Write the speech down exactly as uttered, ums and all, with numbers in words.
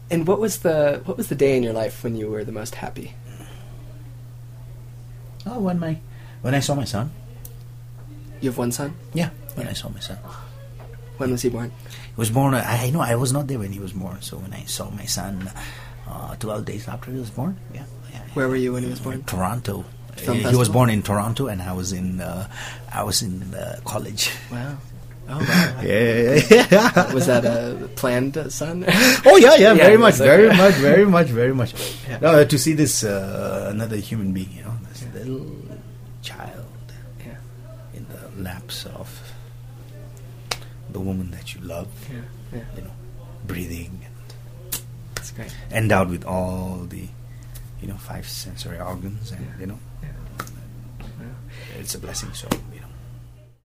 And what was the what was the day in your life when you were the most happy? Oh, when my when I saw my son. You have one son? Yeah, when Yeah. I saw my son. When was he born? He was born. I, I know I was not there when he was born. So when I saw my son, uh, twelve days after he was born. Yeah. yeah Where were you when he was born? Toronto. Film he festival? was born in Toronto, and I was in uh, I was in uh, college. Wow. Oh wow. Yeah, yeah, yeah. Was that a planned uh, son? Oh yeah, yeah, Yeah, very it much, was, uh, very much, very much, very much. Yeah. No, to see this uh, another human being, you know, this little child Yeah. in the laps of the woman that you love, Yeah. Yeah. you know, breathing and That's great. endowed with all the, you know, five sensory organs, and Yeah. you know, Yeah. it's a blessing. So